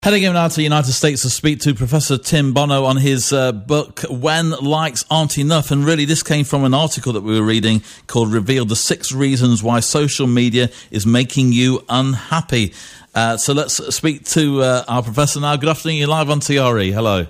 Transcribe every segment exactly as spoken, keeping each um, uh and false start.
Heading over now to the United States to speak to Professor Tim Bono on his uh, book, When Likes Aren't Enough. And really, this came from an article that we were reading called Reveal the Six Reasons Why Social Media is Making You Unhappy. Uh, so let's speak to uh, our professor now. Good afternoon. You're live on T R E. Hello.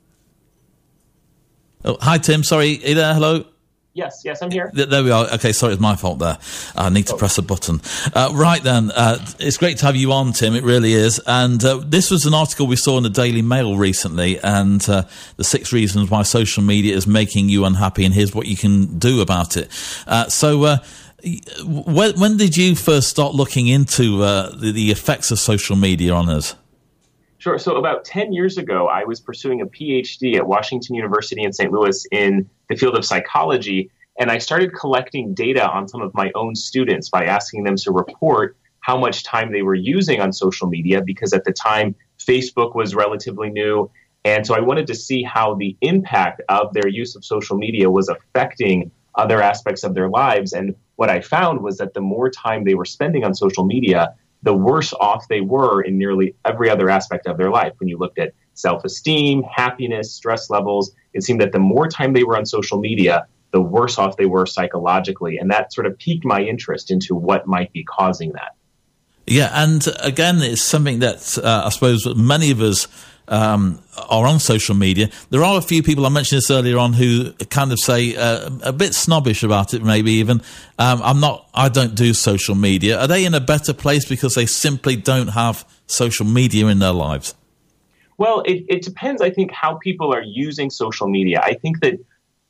Oh, hi, Tim. Sorry. Are you there? Hello? Yes, yes, I'm here. There we are. Okay, sorry, it's my fault there. I need to oh. press a button. Uh, right then, uh, it's great to have you on, Tim. It really is. And uh, this was an article we saw in the Daily Mail recently, and uh, the six reasons why social media is making you unhappy, and here's what you can do about it. Uh, so, uh, when, when did you first start looking into uh, the, the effects of social media on us? Sure. So about ten years ago, I was pursuing a P H D at Washington University in Saint Louis in the field of psychology, and I started collecting data on some of my own students by asking them to report how much time they were using on social media, because at the time, Facebook was relatively new. And so I wanted to see how the impact of their use of social media was affecting other aspects of their lives. And what I found was that the more time they were spending on social media, the worse off they were in nearly every other aspect of their life. When you looked at self-esteem, happiness, stress levels, it seemed that the more time they were on social media, the worse off they were psychologically. And that sort of piqued my interest into what might be causing that. Yeah, and again, it's something that uh, I suppose many of us um, are on social media. There are a few people, I mentioned this earlier on, who kind of say uh, a bit snobbish about it, maybe even. Um, I'm not, I don't do social media. Are they in a better place because they simply don't have social media in their lives? Well, it, it depends, I think, how people are using social media. I think that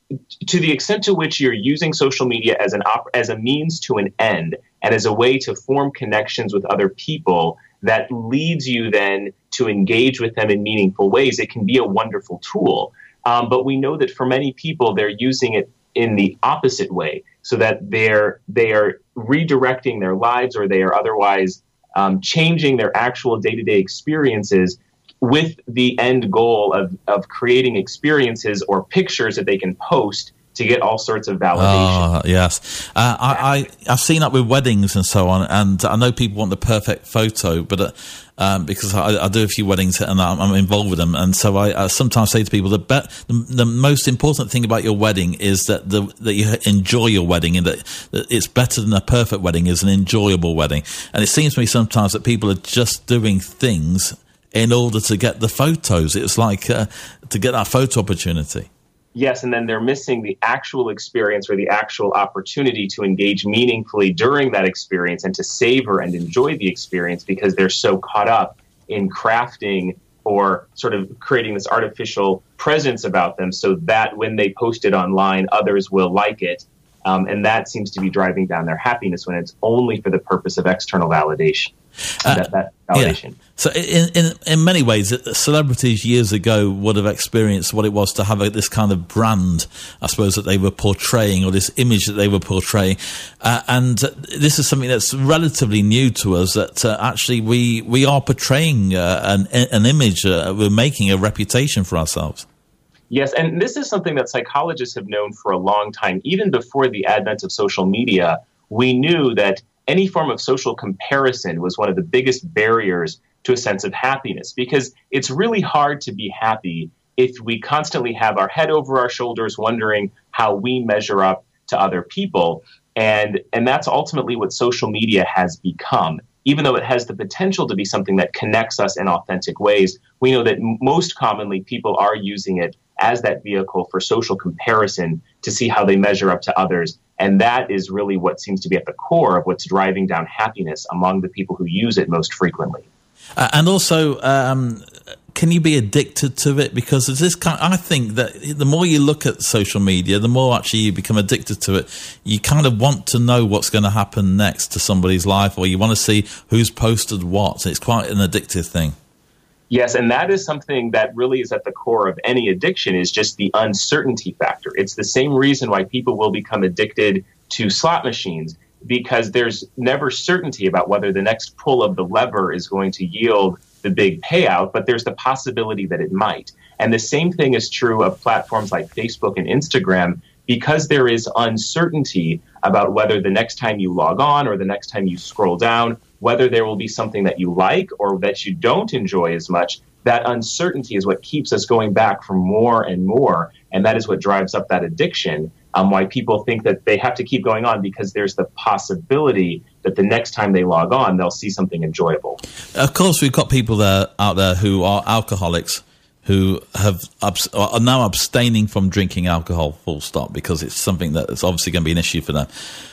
to the extent to which you're using social media as an op- as a means to an end and as a way to form connections with other people that leads you then to engage with them in meaningful ways, it can be a wonderful tool. Um, but we know that for many people, they're using it in the opposite way, so that they're they are redirecting their lives, or they are otherwise um, changing their actual day-to-day experiences with the end goal of, of creating experiences or pictures that they can post to get all sorts of validation. Oh, yes. Uh, I, I, I've seen that with weddings and so on, and I know people want the perfect photo, but uh, um, because I, I do a few weddings and I'm, I'm involved with them, and so I, I sometimes say to people, the, be- the, the most important thing about your wedding is that the, that you enjoy your wedding, and that, that it's better than a perfect wedding is an enjoyable wedding. And it seems to me sometimes that people are just doing things in order to get the photos. It's like uh, to get that photo opportunity. Yes, and then they're missing the actual experience or the actual opportunity to engage meaningfully during that experience and to savor and enjoy the experience, because they're so caught up in crafting or sort of creating this artificial presence about them so that when they post it online, others will like it. Um, and that seems to be driving down their happiness when it's only for the purpose of external validation. Uh, that, that validation. Yeah. So in, in in many ways, celebrities years ago would have experienced what it was to have a, this kind of brand, I suppose, that they were portraying, or this image that they were portraying. Uh, and this is something that's relatively new to us, that uh, actually we, we are portraying uh, an, an image, uh, we're making a reputation for ourselves. Yes, and this is something that psychologists have known for a long time. Even before the advent of social media, we knew that any form of social comparison was one of the biggest barriers to a sense of happiness, because it's really hard to be happy if we constantly have our head over our shoulders wondering how we measure up to other people. And, and that's ultimately what social media has become. Even though it has the potential to be something that connects us in authentic ways, we know that m- most commonly people are using it as that vehicle for social comparison to see how they measure up to others. And that is really what seems to be at the core of what's driving down happiness among the people who use it most frequently. Uh, and also, um, can you be addicted to it? Because there's this kind, I think that the more you look at social media, the more actually you become addicted to it. You kind of want to know what's going to happen next to somebody's life, or you want to see who's posted what. It's quite an addictive thing. Yes, and that is something that really is at the core of any addiction, is just the uncertainty factor. It's the same reason why people will become addicted to slot machines, because there's never certainty about whether the next pull of the lever is going to yield the big payout, but there's the possibility that it might. And the same thing is true of platforms like Facebook and Instagram, because there is uncertainty about whether the next time you log on or the next time you scroll down whether there will be something that you like or that you don't enjoy as much, that uncertainty is what keeps us going back for more and more. And that is what drives up that addiction, um, why people think that they have to keep going on because there's the possibility that the next time they log on, they'll see something enjoyable. Of course, we've got people there out there who are alcoholics who have abs- are now abstaining from drinking alcohol, full stop, because it's something that's obviously going to be an issue for them.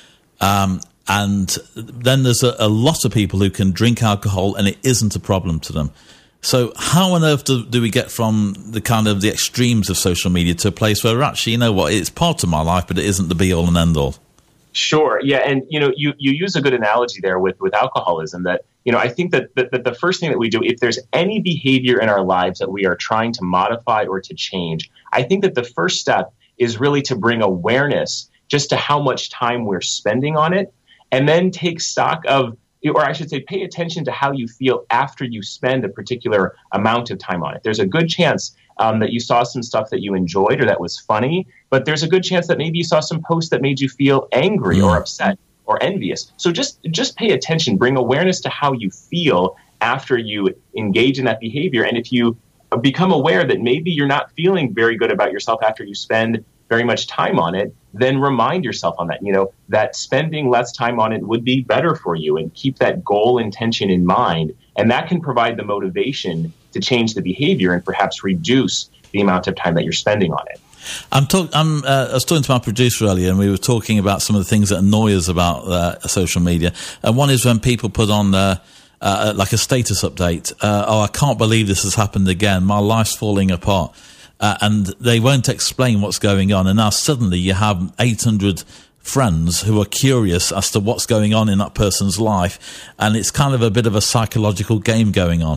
Um, and then there's a, a lot of people who can drink alcohol and it isn't a problem to them. So how on earth do, do we get from the kind of the extremes of social media to a place where actually, you know what, it's part of my life, but it isn't the be-all and end-all? Sure. Yeah. And, you know, you, you use a good analogy there with, with alcoholism that, you know, I think that, that, that the first thing that we do, if there's any behavior in our lives that we are trying to modify or to change, I think that the first step is really to bring awareness just to how much time we're spending on it, and then take stock of, or I should say, pay attention to how you feel after you spend a particular amount of time on it. There's a good chance um, that you saw some stuff that you enjoyed or that was funny, but there's a good chance that maybe you saw some posts that made you feel angry or upset or envious. So just just pay attention, bring awareness to how you feel after you engage in that behavior. And if you become aware that maybe you're not feeling very good about yourself after you spend very much time on it, then remind yourself on that, you know, that spending less time on it would be better for you, and keep that goal intention in mind. And that can provide the motivation to change the behavior and perhaps reduce the amount of time that you're spending on it. I'm talk- I'm, uh, I was talking to my producer earlier, and we were talking about some of the things that annoy us about uh, social media. And one is when people put on uh, uh, like a status update. Uh, oh, I can't believe this has happened again. My life's falling apart. Uh, and they won't explain what's going on. And now suddenly you have eight hundred friends who are curious as to what's going on in that person's life. And it's kind of a bit of a psychological game going on.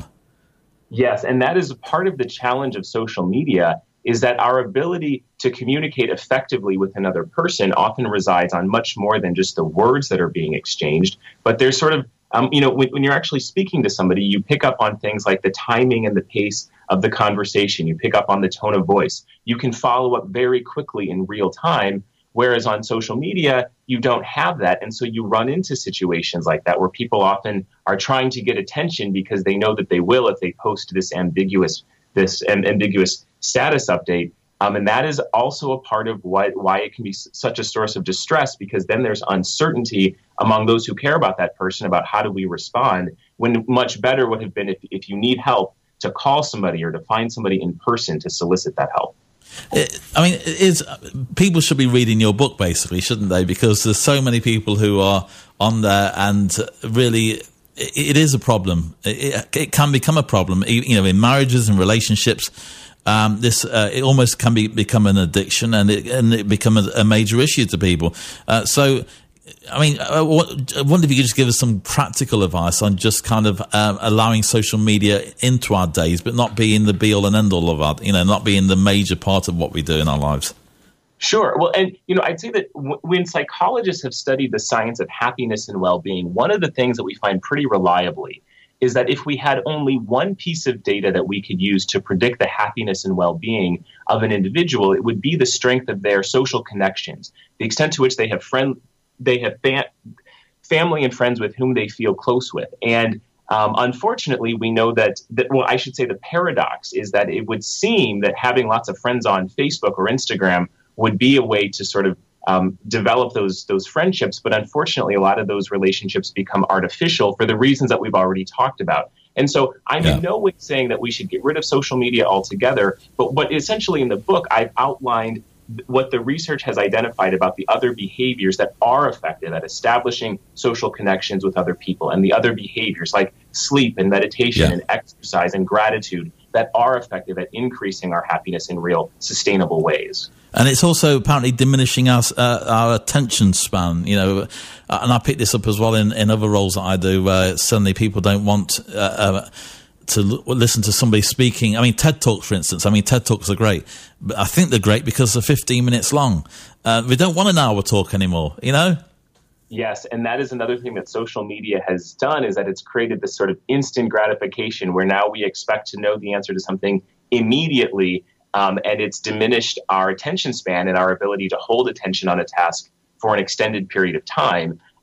Yes, and that is part of the challenge of social media, is that our ability to communicate effectively with another person often resides on much more than just the words that are being exchanged. But there's sort of, um, you know, when, when you're actually speaking to somebody, you pick up on things like the timing and the pace of the conversation. You pick up on the tone of voice. You can follow up very quickly in real time, whereas on social media, you don't have that. And so you run into situations like that where people often are trying to get attention because they know that they will if they post this ambiguous this um, ambiguous status update. Um, and that is also a part of what, why it can be s- such a source of distress, because then there's uncertainty among those who care about that person about how do we respond, when much better would have been if, if you need help, to call somebody or to find somebody in person to solicit that help. It, I mean, it is, people should be reading your book, basically, shouldn't they? Because there's so many people who are on there, and really, it, it is a problem. It, it can become a problem, you know, in marriages and relationships. Um, this uh, it almost can be become an addiction, and it and it become a, a major issue to people. Uh, so. I mean, I wonder if you could just give us some practical advice on just kind of um, allowing social media into our days, but not being the be-all and end-all of our, you know, not being the major part of what we do in our lives. Sure. Well, and, you know, I'd say that w- when psychologists have studied the science of happiness and well-being, one of the things that we find pretty reliably is that if we had only one piece of data that we could use to predict the happiness and well-being of an individual, it would be the strength of their social connections, the extent to which they have friend they have fa- family and friends with whom they feel close with. And um, unfortunately, we know that, that, well, I should say the paradox is that it would seem that having lots of friends on Facebook or Instagram would be a way to sort of um, develop those those friendships. But unfortunately, a lot of those relationships become artificial for the reasons that we've already talked about. And so I'm yeah. in no way saying that we should get rid of social media altogether. But what essentially in the book, I've outlined what the research has identified about the other behaviors that are effective at establishing social connections with other people, and the other behaviors like sleep and meditation yeah. and exercise and gratitude that are effective at increasing our happiness in real sustainable ways. And it's also apparently diminishing our, uh, our attention span, you know, and I pick this up as well in, in other roles that I do, where suddenly people don't want uh, uh, to l- listen to somebody speaking. I mean, TED Talks, for instance. I mean, TED Talks are great, but I think they're great because they're fifteen minutes long. Uh, we don't want an hour talk anymore, you know? Yes, and that is another thing that social media has done, is that it's created this sort of instant gratification where now we expect to know the answer to something immediately, um, and it's diminished our attention span and our ability to hold attention on a task for an extended period of time.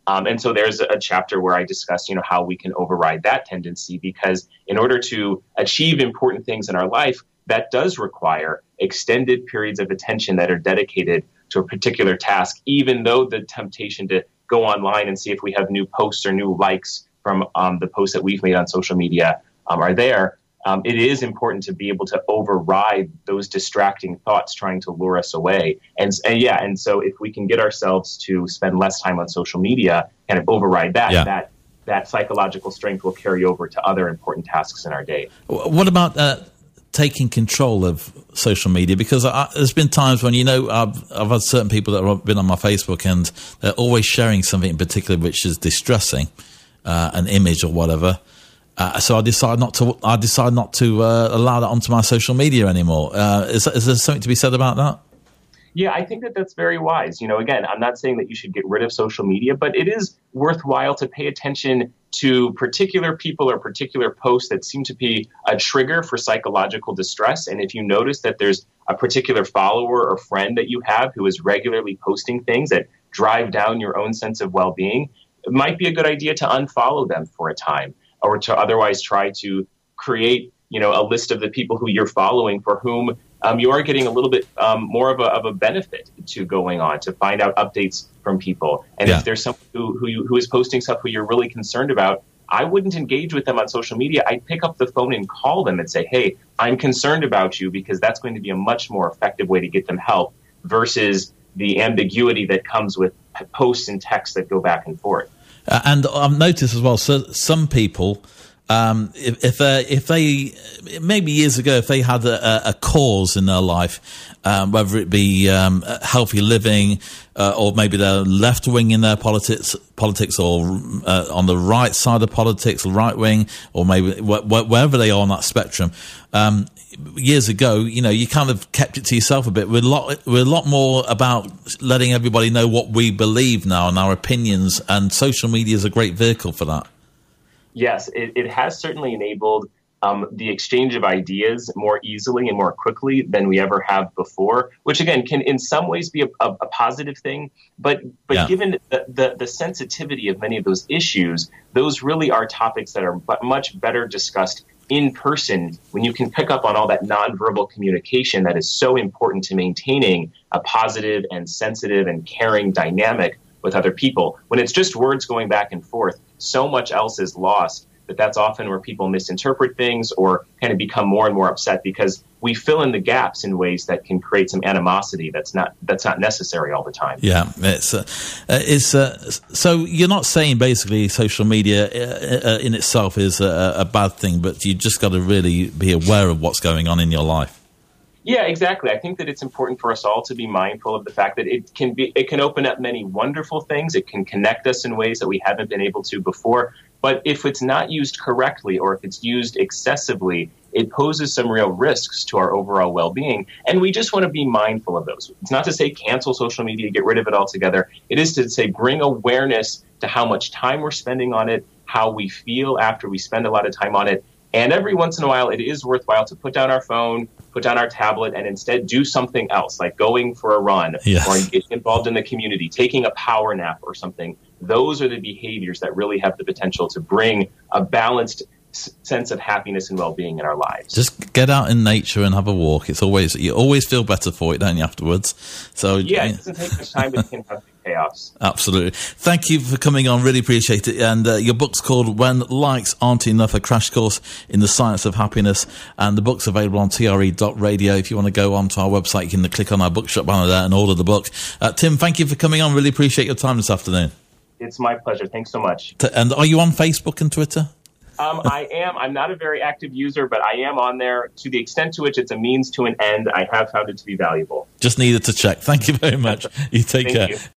Um, and so there's a chapter where I discuss, you know, how we can override that tendency, because in order to achieve important things in our life, that does require extended periods of attention that are dedicated to a particular task, even though the temptation to go online and see if we have new posts or new likes from um, the posts that we've made on social media um, are there. Um, it is important to be able to override those distracting thoughts trying to lure us away. And, and yeah, and so if we can get ourselves to spend less time on social media, kind of override that, yeah. that that psychological strength will carry over to other important tasks in our day. What about uh, taking control of social media? Because I, there's been times when, you know, I've, I've had certain people that have been on my Facebook and they're always sharing something in particular which is distressing, uh, an image or whatever. Uh, so I decide not to. I decide not to uh, allow that onto my social media anymore. Uh, is, is there something to be said about that? Yeah, I think that that's very wise. You know, again, I'm not saying that you should get rid of social media, but it is worthwhile to pay attention to particular people or particular posts that seem to be a trigger for psychological distress. And if you notice that there's a particular follower or friend that you have who is regularly posting things that drive down your own sense of well-being, it might be a good idea to unfollow them for a time, or to otherwise try to create, you know, a list of the people who you're following for whom um, you are getting a little bit um, more of a, of a benefit to going on, to find out updates from people. And yeah. if there's someone who, who, you, who is posting stuff who you're really concerned about, I wouldn't engage with them on social media. I'd pick up the phone and call them and say, hey, I'm concerned about you, because that's going to be a much more effective way to get them help versus the ambiguity that comes with posts and texts that go back and forth. Uh, and I've noticed as well, so some people, um, if, if, they, if they, maybe years ago, if they had a, a cause in their life, um, whether it be um, healthy living, uh, or maybe they're left wing in their politics, politics, or uh, on the right side of politics, right wing, or maybe wh- wh- wherever they are on that spectrum. Um, years ago, you know, you kind of kept it to yourself a bit. We're a lot, we're a lot more about letting everybody know what we believe now and our opinions, and social media is a great vehicle for that. Yes, it, it has certainly enabled um, the exchange of ideas more easily and more quickly than we ever have before, which again can in some ways be a, a, a positive thing. But but yeah. given the, the, the sensitivity of many of those issues, those really are topics that are much better discussed in person, when you can pick up on all that nonverbal communication that is so important to maintaining a positive and sensitive and caring dynamic with other people. When it's just words going back and forth, so much else is lost. That that's often where people misinterpret things or kind of become more and more upset, because we fill in the gaps in ways that can create some animosity that's not that's not necessary all the time. Yeah, it's uh, it's uh, so you're not saying basically social media uh, in itself is a, a bad thing, but you just got to really be aware of what's going on in your life. Yeah, exactly. I think that it's important for us all to be mindful of the fact that it can be it can open up many wonderful things. It can connect us in ways that we haven't been able to before. But if it's not used correctly, or if it's used excessively, it poses some real risks to our overall well-being. And we just want to be mindful of those. It's not to say cancel social media, get rid of it altogether. It is to say bring awareness to how much time we're spending on it, how we feel after we spend a lot of time on it. And every once in a while, it is worthwhile to put down our phone, put down our tablet, and instead do something else, like going for a run, yes. or getting involved in the community, taking a power nap or something. Those are the behaviors that really have the potential to bring a balanced s- sense of happiness and well-being in our lives. Just get out in nature and have a walk. It's always you always feel better for it, don't you, afterwards? So yeah, it doesn't take much time, but it can have big payoffs. Absolutely. Thank you for coming on. Really appreciate it. And uh, your book's called When Likes Aren't Enough, a crash course in the science of happiness. And the book's available on T R E dot radio. If you want to go onto our website, you can click on our bookshop banner there and order the book. Uh, Tim, thank you for coming on. Really appreciate your time this afternoon. It's my pleasure. Thanks so much. And are you on Facebook and Twitter? Um, I am. I'm not a very active user, but I am on there to the extent to which it's a means to an end. I have found it to be valuable. Just needed to check. Thank you very much. You take Thank care. You.